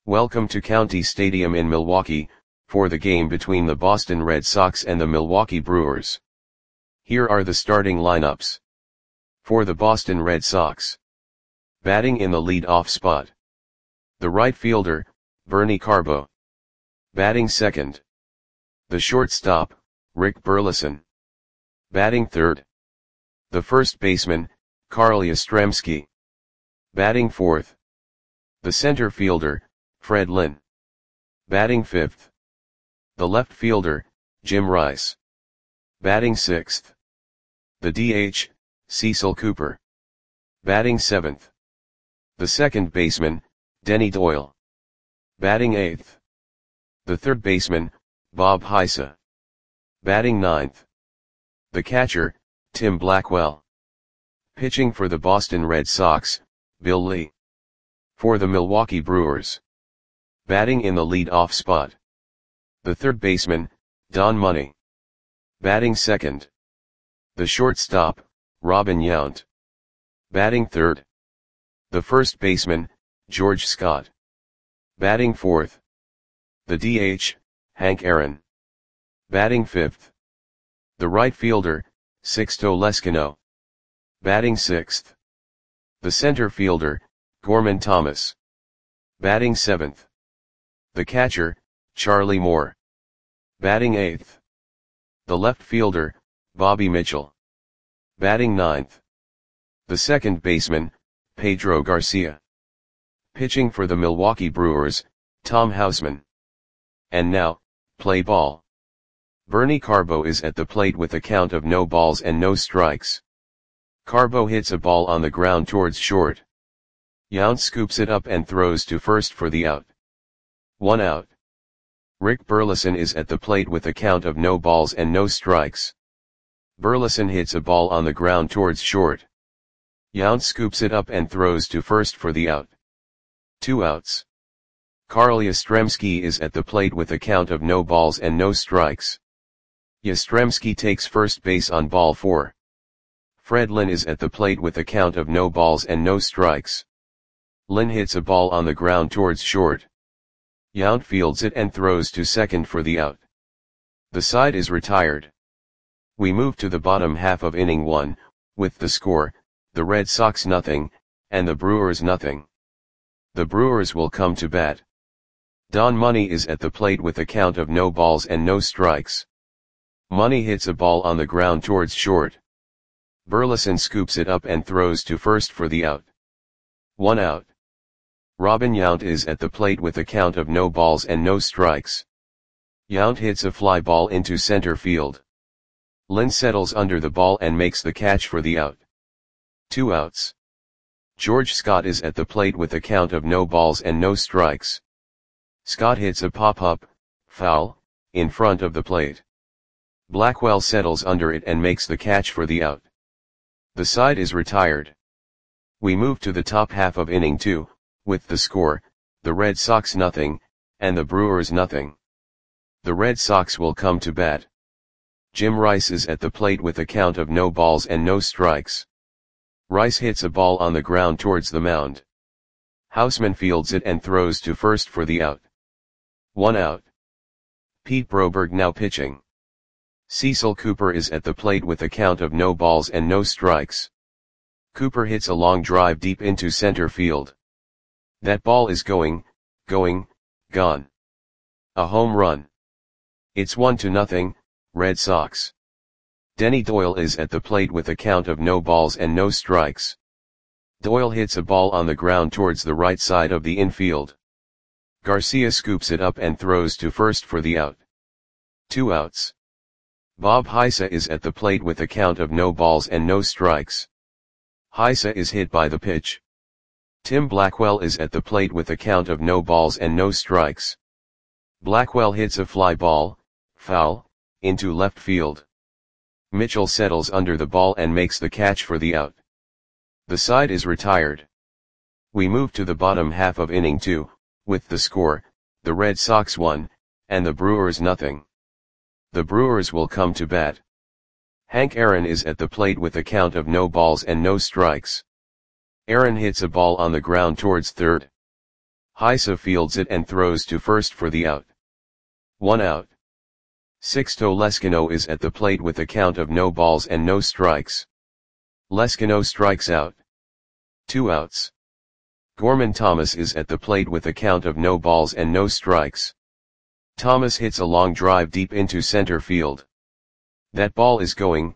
Welcome to County Stadium in Milwaukee, for the game between the Boston Red Sox and the Milwaukee Brewers. Here are the starting lineups. For the Boston Red Sox. Batting in the lead-off spot. The right fielder, Bernie Carbo. Batting second. The shortstop, Rick Burleson. Batting third. The first baseman, Carl Yastrzemski. Batting fourth. The center fielder, Fred Lynn. Batting fifth. The left fielder, Jim Rice. Batting sixth. The DH, Cecil Cooper. Batting seventh. The second baseman, Denny Doyle. Batting eighth. The third baseman, Bob Heise. Batting ninth. The catcher, Tim Blackwell. Pitching for the Boston Red Sox, Bill Lee. For the Milwaukee Brewers. Batting in the lead-off spot. The third baseman, Don Money. Batting second. The shortstop, Robin Yount. Batting third. The first baseman, George Scott. Batting fourth. The DH, Hank Aaron. Batting fifth. The right fielder, Sixto Leskino. Batting sixth. The center fielder, Gorman Thomas. Batting seventh. The catcher, Charlie Moore. Batting eighth. The left fielder, Bobby Mitchell. Batting ninth. The second baseman, Pedro Garcia. Pitching for the Milwaukee Brewers, Tom Houseman. And now, play ball. Bernie Carbo is at the plate with a count of no balls and no strikes. Carbo hits a ball on the ground towards short. Yount scoops it up and throws to first for the out. 1 out. Rick Burleson is at the plate with a count of no balls and no strikes. Burleson hits a ball on the ground towards short. Yount scoops it up and throws to first for the out. 2 outs. Carl Yastrzemski is at the plate with a count of no balls and no strikes. Yastrzemski takes first base on ball 4. Fred Lynn is at the plate with a count of no balls and no strikes. Lynn hits a ball on the ground towards short. Yount fields it and throws to second for the out. The side is retired. We move to the bottom half of inning 1, with the score, the Red Sox nothing, and the Brewers nothing. The Brewers will come to bat. Don Money is at the plate with a count of no balls and no strikes. Money hits a ball on the ground towards short. Burleson scoops it up and throws to first for the out. 1 out. Robin Yount is at the plate with a count of no balls and no strikes. Yount hits a fly ball into center field. Lynn settles under the ball and makes the catch for the out. 2 outs. George Scott is at the plate with a count of no balls and no strikes. Scott hits a pop-up, foul, in front of the plate. Blackwell settles under it and makes the catch for the out. The side is retired. We move to the top half of inning 2, with the score, the Red Sox nothing, and the Brewers nothing. The Red Sox will come to bat. Jim Rice is at the plate with a count of no balls and no strikes. Rice hits a ball on the ground towards the mound. Houseman fields it and throws to first for the out. 1 out. Pete Broberg now pitching. Cecil Cooper is at the plate with a count of no balls and no strikes. Cooper hits a long drive deep into center field. That ball is gone. A home run. It's 1-0, Red Sox. Denny Doyle is at the plate with a count of no balls and no strikes. Doyle hits a ball on the ground towards the right side of the infield. Garcia scoops it up and throws to first for the out. 2 outs. Bob Heise is at the plate with a count of no balls and no strikes. Heise is hit by the pitch. Tim Blackwell is at the plate with a count of no balls and no strikes. Blackwell hits a fly ball, foul, into left field. Mitchell settles under the ball and makes the catch for the out. The side is retired. We move to the bottom half of inning 2, with the score, the Red Sox 1, and the Brewers nothing. The Brewers will come to bat. Hank Aaron is at the plate with a count of no balls and no strikes. Aaron hits a ball on the ground towards third. Heise fields it and throws to first for the out. 1 out. Sixto Leskino is at the plate with a count of no balls and no strikes. Leskino strikes out. 2 outs. Gorman Thomas is at the plate with a count of no balls and no strikes. Thomas hits a long drive deep into center field. That ball is going,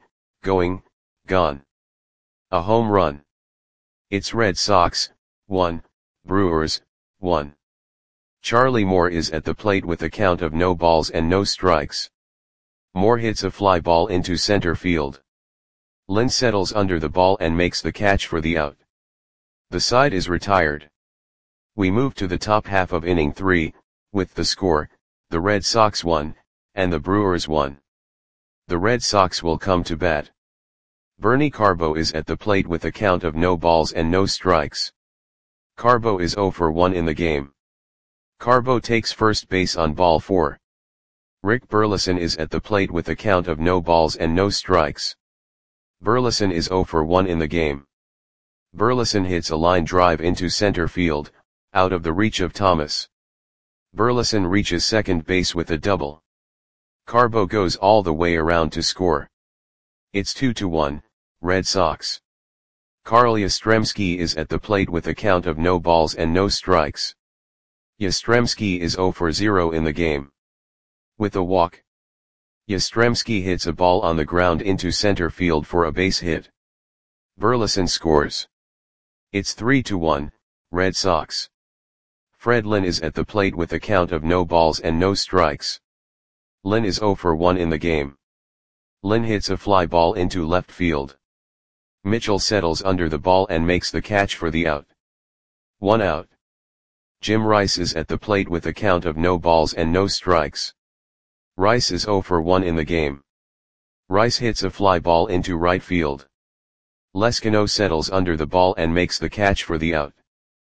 gone. A home run. It's Red Sox, 1, Brewers, 1. Charlie Moore is at the plate with a count of no balls and no strikes. Moore hits a fly ball into center field. Lynn settles under the ball and makes the catch for the out. The side is retired. We move to the top half of inning 3, with the score, the Red Sox 1, and the Brewers 1. The Red Sox will come to bat. Bernie Carbo is at the plate with a count of no balls and no strikes. Carbo is 0 for 1 in the game. Carbo takes first base on ball 4. Rick Burleson is at the plate with a count of no balls and no strikes. Burleson is 0 for 1 in the game. Burleson hits a line drive into center field, out of the reach of Thomas. Burleson reaches second base with a double. Carbo goes all the way around to score. It's 2-1, Red Sox. Carl Yastrzemski is at the plate with a count of no balls and no strikes. Yastrzemski is 0 for 0 in the game. With a walk, Yastrzemski hits a ball on the ground into center field for a base hit. Burleson scores. It's 3-1, Red Sox. Fred Lynn is at the plate with a count of no balls and no strikes. Lynn is 0 for 1 in the game. Lynn hits a fly ball into left field. Mitchell settles under the ball and makes the catch for the out. 1 out. Jim Rice is at the plate with a count of no balls and no strikes. Rice is 0 for 1 in the game. Rice hits a fly ball into right field. Leskino settles under the ball and makes the catch for the out.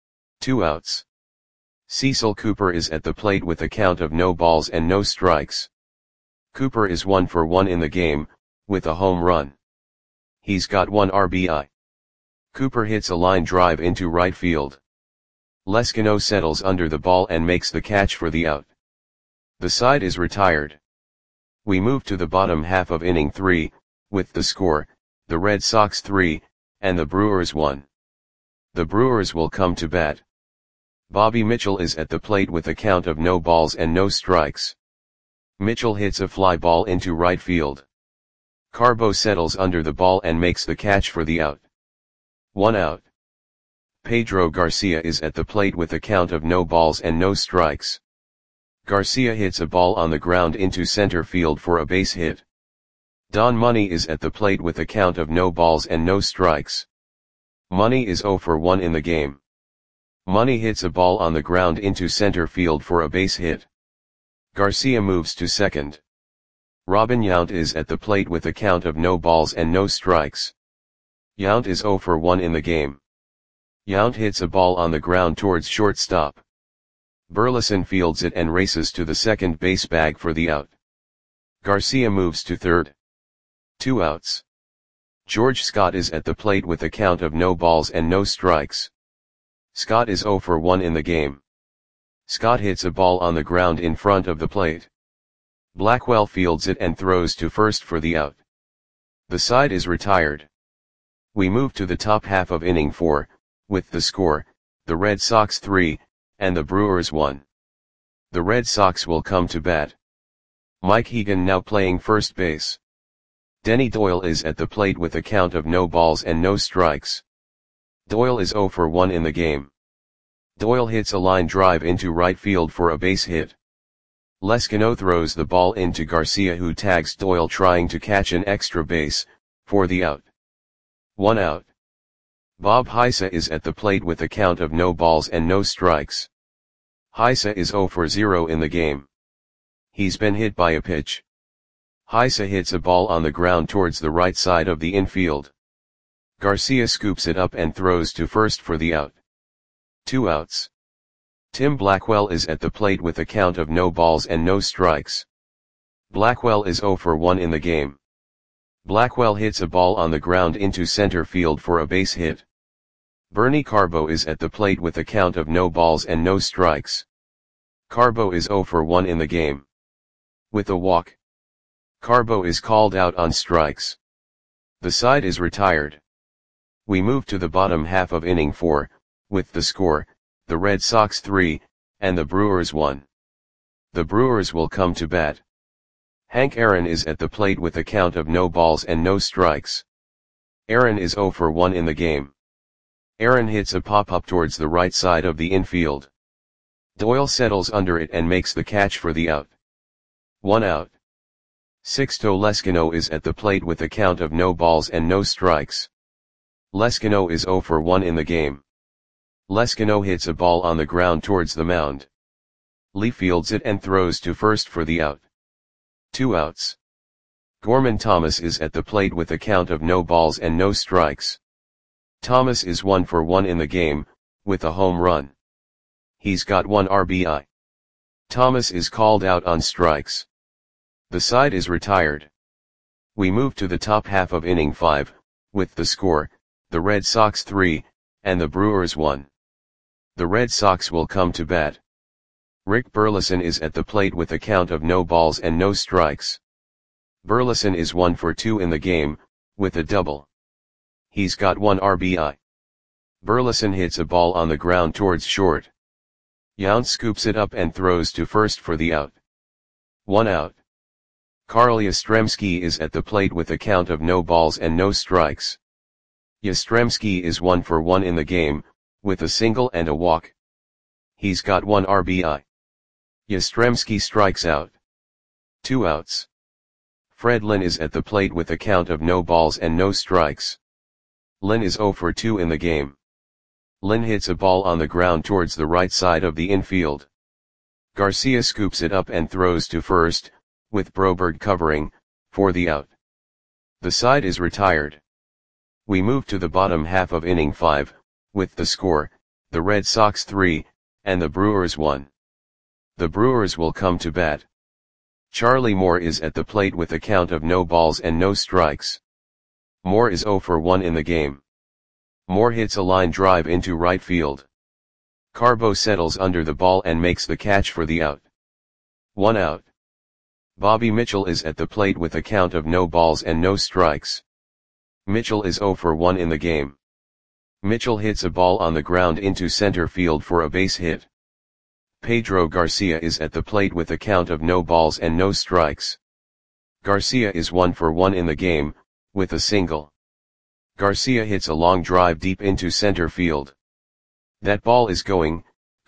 2 outs. Cecil Cooper is at the plate with a count of no balls and no strikes. Cooper is 1 for 1 in the game, with a home run. He's got 1 RBI. Cooper hits a line drive into right field. Leskino settles under the ball and makes the catch for the out. The side is retired. We move to the bottom half of inning 3, with the score, the Red Sox 3, and the Brewers 1. The Brewers will come to bat. Bobby Mitchell is at the plate with a count of no balls and no strikes. Mitchell hits a fly ball into right field. Carbo settles under the ball and makes the catch for the out. 1 out. Pedro Garcia is at the plate with a count of no balls and no strikes. Garcia hits a ball on the ground into center field for a base hit. Don Money is at the plate with a count of no balls and no strikes. Money is 0 for 1 in the game. Money hits a ball on the ground into center field for a base hit. Garcia moves to second. Robin Yount is at the plate with a count of no balls and no strikes. Yount is 0 for 1 in the game. Yount hits a ball on the ground towards shortstop. Burleson fields it and races to the second base bag for the out. Garcia moves to third. 2 outs. George Scott is at the plate with a count of no balls and no strikes. Scott is 0 for 1 in the game. Scott hits a ball on the ground in front of the plate. Blackwell fields it and throws to first for the out. The side is retired. We move to the top half of inning 4, with the score, the Red Sox 3, and the Brewers 1. The Red Sox will come to bat. Mike Hegan now playing first base. Denny Doyle is at the plate with a count of no balls and no strikes. Doyle is 0 for 1 in the game. Doyle hits a line drive into right field for a base hit. Leskino throws the ball into Garcia, who tags Doyle trying to catch an extra base, for the out. 1 out. Bob Heise is at the plate with a count of no balls and no strikes. Heise is 0 for 0 in the game. He's been hit by a pitch. Heise hits a ball on the ground towards the right side of the infield. Garcia scoops it up and throws to first for the out. 2 outs. Tim Blackwell is at the plate with a count of no balls and no strikes. Blackwell is 0 for 1 in the game. Blackwell hits a ball on the ground into center field for a base hit. Bernie Carbo is at the plate with a count of no balls and no strikes. Carbo is 0 for 1 in the game. With a walk, Carbo is called out on strikes. The side is retired. We move to the bottom half of inning 4, with the score, the Red Sox 3, and the Brewers 1. The Brewers will come to bat. Hank Aaron is at the plate with a count of no balls and no strikes. Aaron is 0 for 1 in the game. Aaron hits a pop-up towards the right side of the infield. Doyle settles under it and makes the catch for the out. 1 out. Sixto Leskino is at the plate with a count of no balls and no strikes. Leskino is 0 for 1 in the game. Leskino hits a ball on the ground towards the mound. Lee fields it and throws to first for the out. 2 outs. Gorman Thomas is at the plate with a count of no balls and no strikes. Thomas is 1 for 1 in the game, with a home run. He's got 1 RBI. Thomas is called out on strikes. The side is retired. We move to the top half of inning 5, with the score, the Red Sox 3, and the Brewers 1. The Red Sox will come to bat. Rick Burleson is at the plate with a count of no balls and no strikes. Burleson is 1 for 2 in the game, with a double. He's got 1 RBI. Burleson hits a ball on the ground towards short. Yount scoops it up and throws to first for the out. 1 out. Carl Yastrzemski is at the plate with a count of no balls and no strikes. Yastrzemski is 1 for 1 in the game, with a single and a walk. He's got 1 RBI. Yastrzemski strikes out. 2 outs. Fred Lynn is at the plate with a count of no balls and no strikes. Lynn is 0 for 2 in the game. Lynn hits a ball on the ground towards the right side of the infield. Garcia scoops it up and throws to first, with Broberg covering, for the out. The side is retired. We move to the bottom half of inning 5, with the score, the Red Sox 3, and the Brewers 1. The Brewers will come to bat. Charlie Moore is at the plate with a count of no balls and no strikes. Moore is 0 for 1 in the game. Moore hits a line drive into right field. Carbo settles under the ball and makes the catch for the out. 1 out. Bobby Mitchell is at the plate with a count of no balls and no strikes. Mitchell is 0 for 1 in the game. Mitchell hits a ball on the ground into center field for a base hit. Pedro Garcia is at the plate with a count of no balls and no strikes. Garcia is 1 for 1 in the game, with a single. Garcia hits a long drive deep into center field. That ball is gone.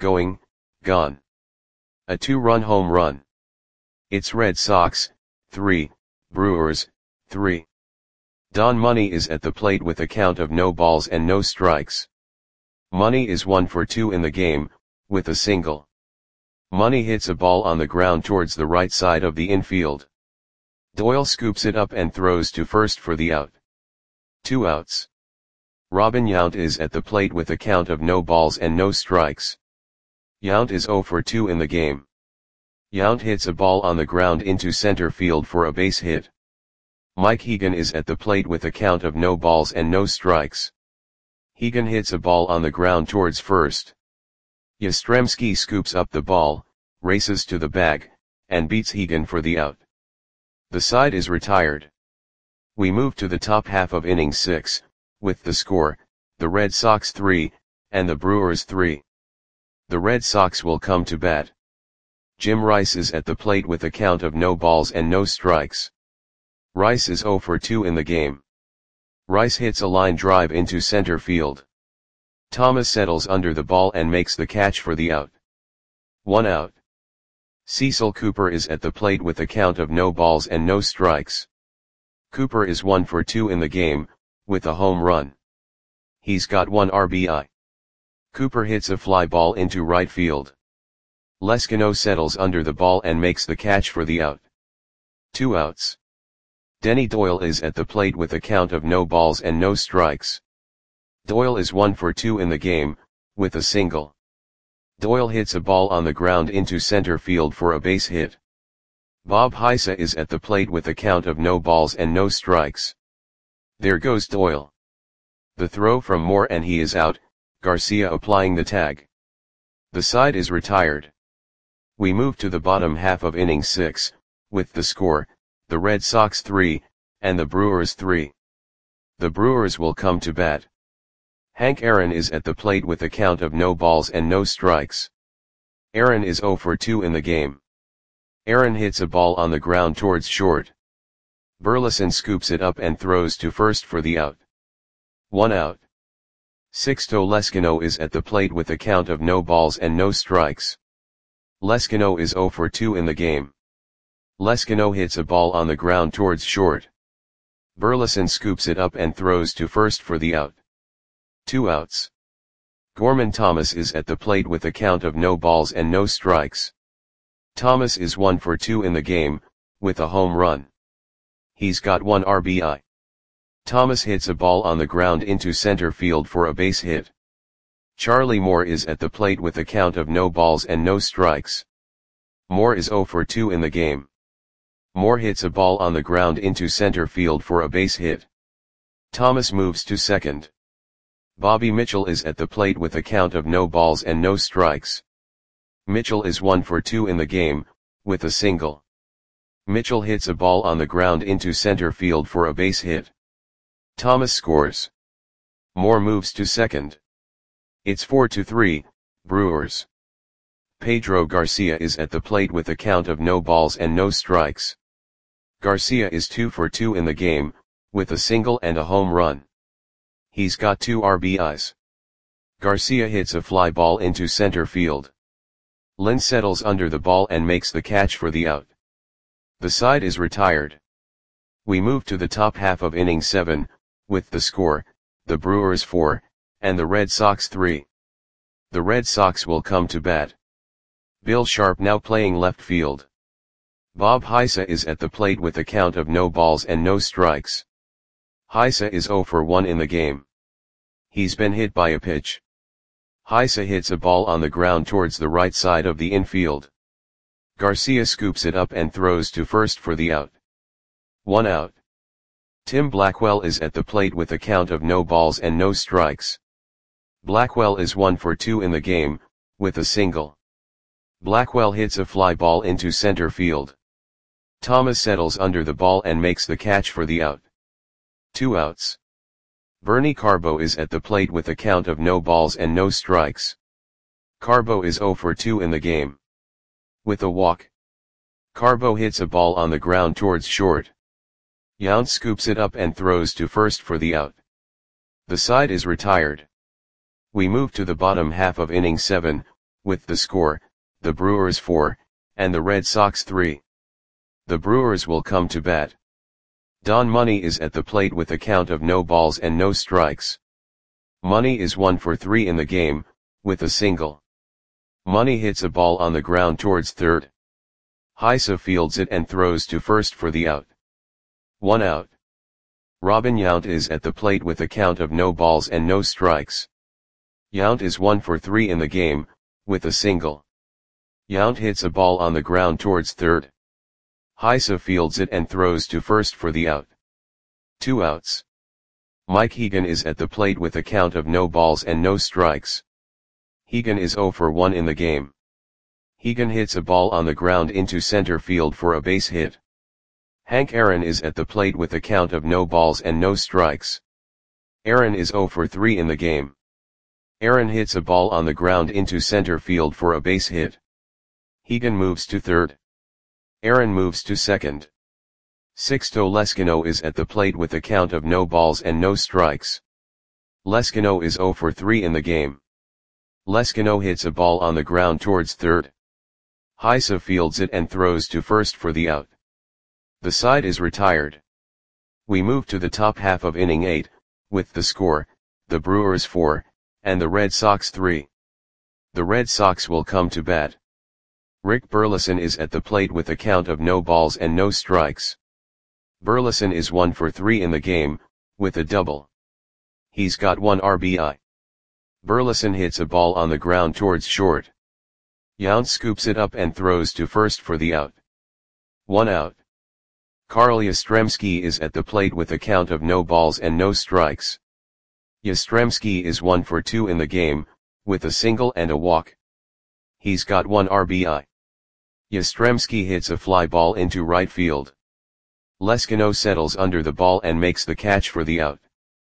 A 2-run home run. It's Red Sox, 3, Brewers, 3. Don Money is at the plate with a count of no balls and no strikes. Money is 1 for 2 in the game, with a single. Money hits a ball on the ground towards the right side of the infield. Doyle scoops it up and throws to first for the out. 2 outs. Robin Yount is at the plate with a count of no balls and no strikes. Yount is 0 for 2 in the game. Yount hits a ball on the ground into center field for a base hit. Mike Hegan is at the plate with a count of no balls and no strikes. Hegan hits a ball on the ground towards first. Yastrzemski scoops up the ball, races to the bag, and beats Hegan for the out. The side is retired. We move to the top half of inning 6, with the score, the Red Sox 3, and the Brewers 3. The Red Sox will come to bat. Jim Rice is at the plate with a count of no balls and no strikes. Rice is 0 for 2 in the game. Rice hits a line drive into center field. Thomas settles under the ball and makes the catch for the out. 1 out. Cecil Cooper is at the plate with a count of no balls and no strikes. Cooper is 1 for 2 in the game, with a home run. He's got 1 RBI. Cooper hits a fly ball into right field. Leskino settles under the ball and makes the catch for the out. 2 outs. Denny Doyle is at the plate with a count of no balls and no strikes. Doyle is 1 for 2 in the game, with a single. Doyle hits a ball on the ground into center field for a base hit. Bob Heisa is at the plate with a count of no balls and no strikes. There goes Doyle. The throw from Moore and he is out, Garcia applying the tag. The side is retired. We move to the bottom half of inning 6, with the score, the Red Sox 3, and the Brewers 3. The Brewers will come to bat. Hank Aaron is at the plate with a count of no balls and no strikes. Aaron is 0 for 2 in the game. Aaron hits a ball on the ground towards short. Burleson scoops it up and throws to first for the out. 1 out. Sixto Lezcano is at the plate with a count of no balls and no strikes. Lezcano is 0 for 2 in the game. Lezcano hits a ball on the ground towards short. Burleson scoops it up and throws to first for the out. 2 outs. Gorman Thomas is at the plate with a count of no balls and no strikes. Thomas is 1 for 2 in the game, with a home run. He's got 1 RBI. Thomas hits a ball on the ground into center field for a base hit. Charlie Moore is at the plate with a count of no balls and no strikes. Moore is 0 for 2 in the game. Moore hits a ball on the ground into center field for a base hit. Thomas moves to second. Bobby Mitchell is at the plate with a count of no balls and no strikes. Mitchell is 1 for 2 in the game, with a single. Mitchell hits a ball on the ground into center field for a base hit. Thomas scores. Moore moves to second. It's 4-3, Brewers. Pedro Garcia is at the plate with a count of no balls and no strikes. Garcia is 2 for 2 in the game, with a single and a home run. He's got 2 RBIs. Garcia hits a fly ball into center field. Lynn settles under the ball and makes the catch for the out. The side is retired. We move to the top half of inning 7, with the score, the Brewers 4, and the Red Sox 3. The Red Sox will come to bat. Bill Sharp now playing left field. Bob Heisa is at the plate with a count of no balls and no strikes. Heisa is 0 for 1 in the game. He's been hit by a pitch. Heisa hits a ball on the ground towards the right side of the infield. Garcia scoops it up and throws to first for the out. 1 out. Tim Blackwell is at the plate with a count of no balls and no strikes. Blackwell is 1 for 2 in the game, with a single. Blackwell hits a fly ball into center field. Thomas settles under the ball and makes the catch for the out. 2 outs. Bernie Carbo is at the plate with a count of no balls and no strikes. Carbo is 0 for 2 in the game. With a walk. Carbo hits a ball on the ground towards short. Yount scoops it up and throws to first for the out. The side is retired. We move to the bottom half of inning 7, with the score, the Brewers 4, and the Red Sox 3. The Brewers will come to bat. Don Money is at the plate with a count of no balls and no strikes. Money is 1 for 3 in the game, with a single. Money hits a ball on the ground towards third. Heisa fields it and throws to first for the out. 1 out. Robin Yount is at the plate with a count of no balls and no strikes. Yount is 1 for 3 in the game, with a single. Yount hits a ball on the ground towards third. Heisa fields it and throws to first for the out. 2 outs. Mike Hegan is at the plate with a count of no balls and no strikes. Hegan is 0 for 1 in the game. Hegan hits a ball on the ground into center field for a base hit. Hank Aaron is at the plate with a count of no balls and no strikes. Aaron is 0 for 3 in the game. Aaron hits a ball on the ground into center field for a base hit. Hegan moves to third. Aaron moves to second. Sixto Lezcano is at the plate with a count of no balls and no strikes. Lezcano is 0 for 3 in the game. Lezcano hits a ball on the ground towards third. Heisa fields it and throws to first for the out. The side is retired. We move to the top half of inning 8, with the score, the Brewers 4, and the Red Sox 3. The Red Sox will come to bat. Rick Burleson is at the plate with a count of no balls and no strikes. Burleson is 1 for 3 in the game, with a double. He's got 1 RBI. Burleson hits a ball on the ground towards short. Yount scoops it up and throws to first for the out. 1 out. Carl Yastrzemski is at the plate with a count of no balls and no strikes. Yastrzemski is 1 for 2 in the game, with a single and a walk. He's got 1 RBI. Yastrzemski hits a fly ball into right field. Leskino settles under the ball and makes the catch for the out.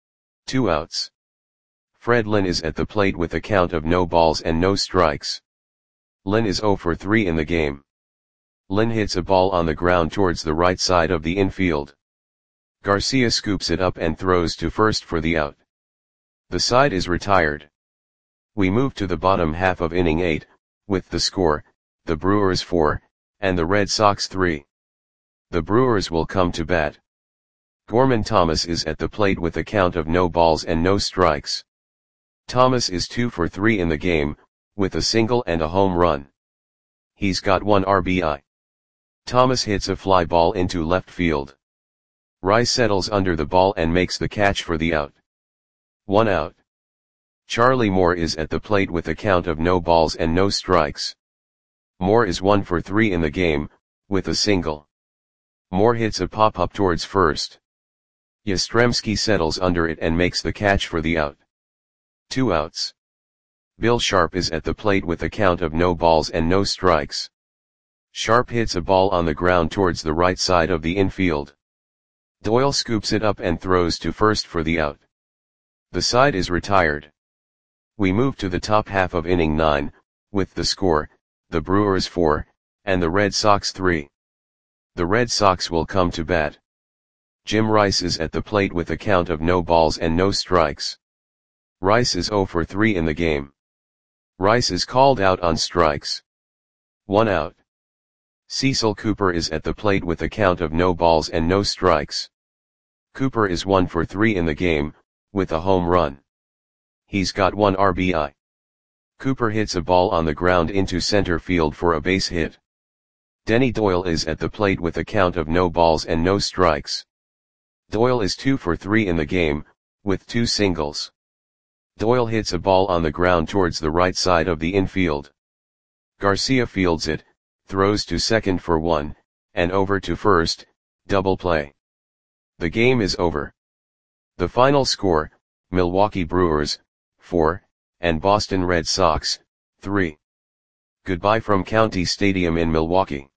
2 outs. Fred Lynn is at the plate with a count of no balls and no strikes. Lynn is 0 for 3 in the game. Lynn hits a ball on the ground towards the right side of the infield. Garcia scoops it up and throws to first for the out. The side is retired. We move to the bottom half of inning 8, with the score, the Brewers 4, and the Red Sox 3. The Brewers will come to bat. Gorman Thomas is at the plate with a count of no balls and no strikes. Thomas is 2 for 3 in the game, with a single and a home run. He's got 1 RBI. Thomas hits a fly ball into left field. Rice settles under the ball and makes the catch for the out. 1 out. Charlie Moore is at the plate with a count of no balls and no strikes. Moore is 1 for 3 in the game, with a single. Moore hits a pop-up towards first. Yastrzemski settles under it and makes the catch for the out. 2 outs. Bill Sharp is at the plate with a count of no balls and no strikes. Sharp hits a ball on the ground towards the right side of the infield. Doyle scoops it up and throws to first for the out. The side is retired. We move to the top half of inning 9, with the score, the Brewers 4, and the Red Sox 3. The Red Sox will come to bat. Jim Rice is at the plate with a count of no balls and no strikes. Rice is 0 for 3 in the game. Rice is called out on strikes. 1 out. Cecil Cooper is at the plate with a count of no balls and no strikes. Cooper is 1 for 3 in the game, with a home run. He's got 1 RBI. Cooper hits a ball on the ground into center field for a base hit. Denny Doyle is at the plate with a count of no balls and no strikes. Doyle is 2 for 3 in the game, with 2 singles. Doyle hits a ball on the ground towards the right side of the infield. Garcia fields it, throws to second for 1, and over to first, double play. The game is over. The final score, Milwaukee Brewers, 4, and Boston Red Sox, 3. Goodbye from County Stadium in Milwaukee.